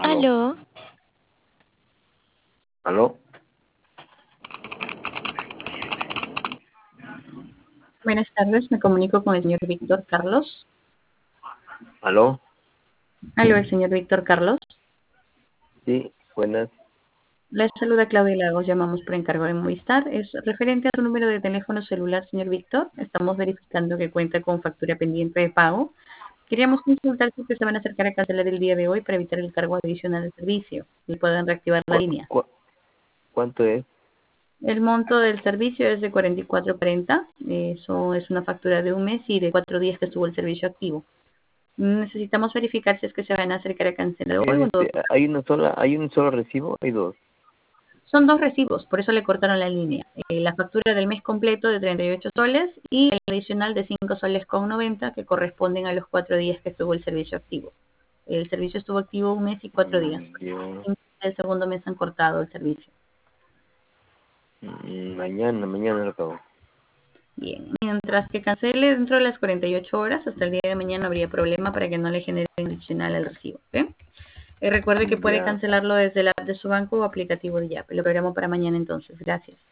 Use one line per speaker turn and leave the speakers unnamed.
Aló.
Aló,
¿Aló?
Buenas tardes, me comunico con el señor Víctor Carlos.
¿Aló?
Aló, el señor Víctor Carlos.
Sí, buenas.
Les saluda Claudia Lagos, llamamos por encargo de Movistar. Es referente a su número de teléfono celular, señor Víctor. Estamos verificando que cuenta con factura pendiente de pago. Queríamos consultar si se van a acercar a cancelar el día de hoy para evitar el cargo adicional del servicio y puedan reactivar la
¿Cu-
línea.
cu- ¿Cuánto es?
El monto del servicio es de 44.40. Eso es una factura de un mes y de 4 días que estuvo el servicio activo. Necesitamos verificar si es que se van a acercar a cancelar hoy o en todo caso.
¿Hay un solo recibo? Hay dos.
Son dos recibos, por eso le cortaron la línea. La factura del mes completo de 38 soles y el adicional de 5 soles con 90 que corresponden a los 4 días que estuvo el servicio activo. El servicio estuvo activo un mes y 4 días.
Yo,
El segundo mes han cortado el servicio.
mañana lo acabo.
Bien, mientras que cancele dentro de las 48 horas, hasta el día de mañana no habría problema para que no le genere adicional al recibo. ¿Ok? Recuerde que puede
Ya.
cancelarlo desde la app de su banco o aplicativo de Yape. Lo programo para mañana entonces. Gracias.